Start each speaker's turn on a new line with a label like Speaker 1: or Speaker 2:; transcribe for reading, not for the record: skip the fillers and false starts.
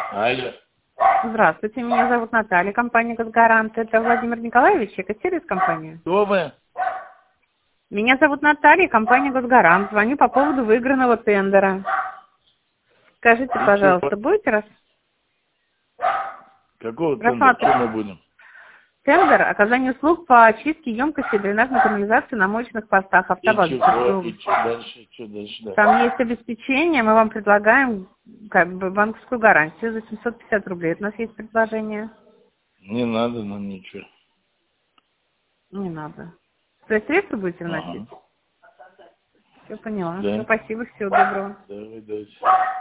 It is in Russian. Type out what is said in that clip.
Speaker 1: Алло.
Speaker 2: Здравствуйте, меня зовут Наталья, компания «Газгарант». Это Владимир Николаевич, экосервис компания.
Speaker 1: Кто вы?
Speaker 2: Меня зовут Наталья, компания «Газгарант». Звоню по поводу выигранного тендера. Скажите, пожалуйста, будете
Speaker 1: Какого тендера?
Speaker 2: рассматривать
Speaker 1: Что мы будем?
Speaker 2: тендер оказания услуг по очистке емкости дренажной канализации на мощных постах автобазы?
Speaker 1: И что дальше? Что дальше? Да.
Speaker 2: Там есть обеспечение, мы вам предлагаем как бы банковскую гарантию за 750 рублей. Это у нас есть предложение.
Speaker 1: Не надо нам ничего.
Speaker 2: Не надо. То есть средства будете вносить?
Speaker 1: Ага.
Speaker 2: Все поняла.
Speaker 1: Да.
Speaker 2: Все, спасибо, всего доброго.
Speaker 1: Давай, давай.